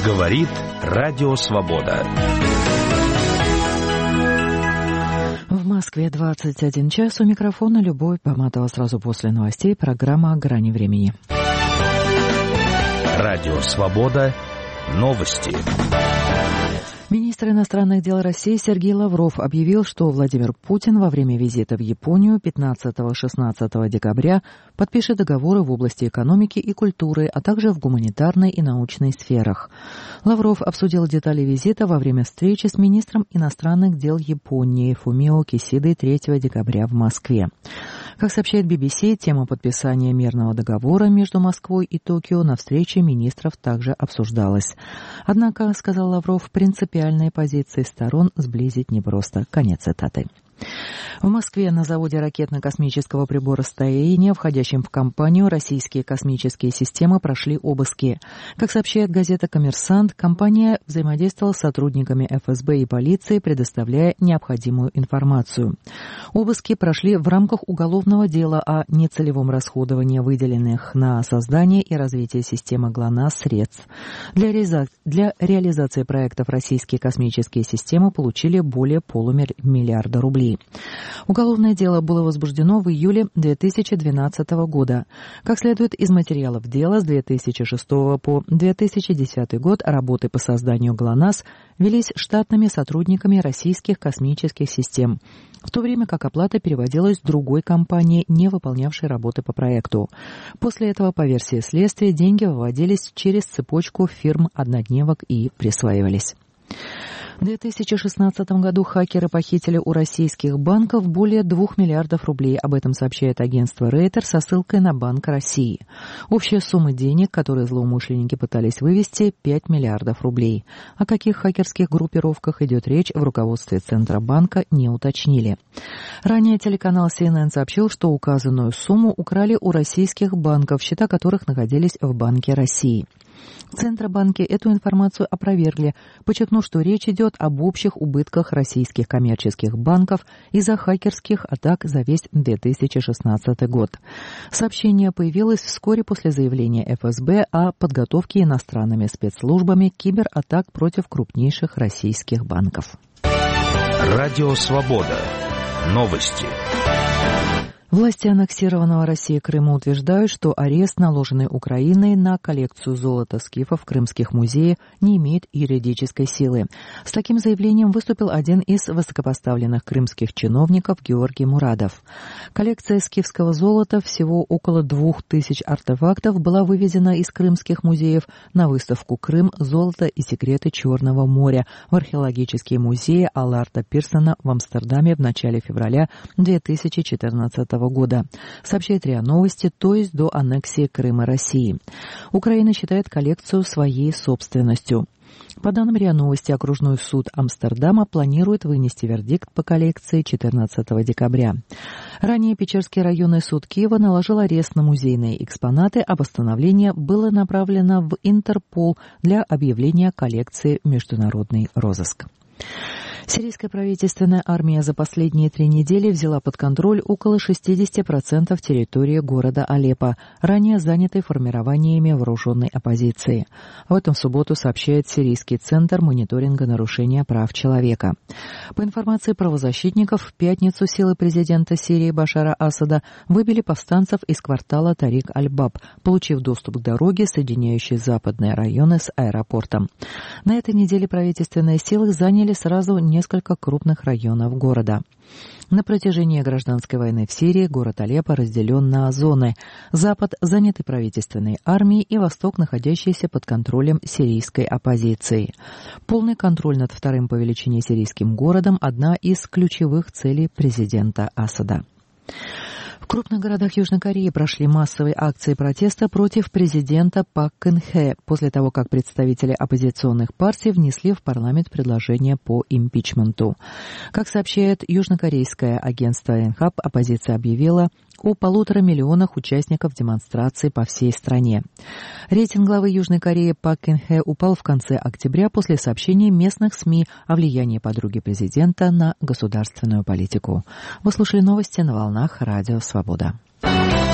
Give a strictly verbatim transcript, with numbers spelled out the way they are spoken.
Говорит Радио Свобода. В Москве двадцать один час. У микрофона Любовь Поматова. Сразу после новостей программа «Грани времени». Радио Свобода. Новости. Министр иностранных дел России Сергей Лавров объявил, что Владимир Путин во время визита в Японию пятнадцатого-шестнадцатого декабря подпишет договоры в области экономики и культуры, а также в гуманитарной и научной сферах. Лавров обсудил детали визита во время встречи с министром иностранных дел Японии Фумио Кисидой третьего декабря в Москве. Как сообщает би би си, тема подписания мирного договора между Москвой и Токио на встрече министров также обсуждалась. Однако, сказал Лавров, принципиальные позиции сторон сблизить непросто. Конец цитаты. В Москве на заводе ракетно-космического приборостроения, входящем в компанию «Российские космические системы», прошли обыски. Как сообщает газета «Коммерсант», компания взаимодействовала с сотрудниками эф эс бэ и полиции, предоставляя необходимую информацию. Обыски прошли в рамках уголовного дела о нецелевом расходовании выделенных на создание и развитие системы ГЛОНАСС средств. Для, реализа... Для реализации проектов «Российские космические системы» получили более полумиллиарда рублей. Уголовное дело было возбуждено в июле две тысячи двенадцатого года. Как следует из материалов дела, с две тысячи шестого по две тысячи десятый год работы по созданию ГЛОНАСС велись штатными сотрудниками российских космических систем, в то время как оплата переводилась другой компании, не выполнявшей работы по проекту. После этого, по версии следствия, деньги выводились через цепочку фирм-однодневок и присваивались. В две тысячи шестнадцатом году хакеры похитили у российских банков более двух миллиардов рублей. Об этом сообщает агентство Рейтер со ссылкой на Банк России. Общая сумма денег, которые злоумышленники пытались вывести, пять миллиардов рублей. О каких хакерских группировках идет речь, в руководстве Центробанка не уточнили. Ранее телеканал си эн эн сообщил, что указанную сумму украли у российских банков, счета которых находились в Банке России. В Центробанке эту информацию опровергли, подчеркнув, что речь идет об общих убытках российских коммерческих банков из-за хакерских атак за весь две тысячи шестнадцатый год. Сообщение появилось вскоре после заявления эф эс бэ о подготовке иностранными спецслужбами кибератак против крупнейших российских банков. Радио Свобода. Новости. Власти аннексированного Россией Крыма утверждают, что арест, наложенный Украиной на коллекцию золота скифов в крымских музеях, не имеет юридической силы. С таким заявлением выступил один из высокопоставленных крымских чиновников Георгий Мурадов. Коллекция скифского золота, всего около двух тысяч артефактов, была вывезена из крымских музеев на выставку «Крым. Золото и секреты Черного моря» в археологические музеи Алларда Пирсона в Амстердаме в начале февраля две тысячи четырнадцатого года, сообщает РИА Новости, то есть до аннексии Крыма России. Украина считает коллекцию своей собственностью. По данным РИА Новости, окружной суд Амстердама планирует вынести вердикт по коллекции четырнадцатого декабря. Ранее Печерский районный суд Киева наложил арест на музейные экспонаты, а постановление было направлено в Интерпол для объявления коллекции в международный розыск. Сирийская правительственная армия за последние три недели взяла под контроль около шестьдесят процентов территории города Алеппо, ранее занятой формированиями вооруженной оппозиции. Об этом в субботу сообщает Сирийский центр мониторинга нарушения прав человека. По информации правозащитников, в пятницу силы президента Сирии Башара Асада выбили повстанцев из квартала Тарик-аль-Баб, получив доступ к дороге, соединяющей западные районы с аэропортом. На этой неделе правительственные силы заняли сразу несколько крупных районов города. На протяжении гражданской войны в Сирии город Алеппо разделен на зоны. Запад занятый правительственной армией и восток, находящийся под контролем сирийской оппозиции. Полный контроль над вторым по величине сирийским городом – одна из ключевых целей президента Асада. В крупных городах Южной Кореи прошли массовые акции протеста против президента Пак Кын Хэ после того, как представители оппозиционных партий внесли в парламент предложение по импичменту. Как сообщает южнокорейское агентство Yonhap, оппозиция объявила о полутора миллионах участников демонстраций по всей стране. Рейтинг главы Южной Кореи Пак Кын Хэ упал в конце октября после сообщений местных СМИ о влиянии подруги президента на государственную политику. Вы слушали новости на волнах Радио Свобода.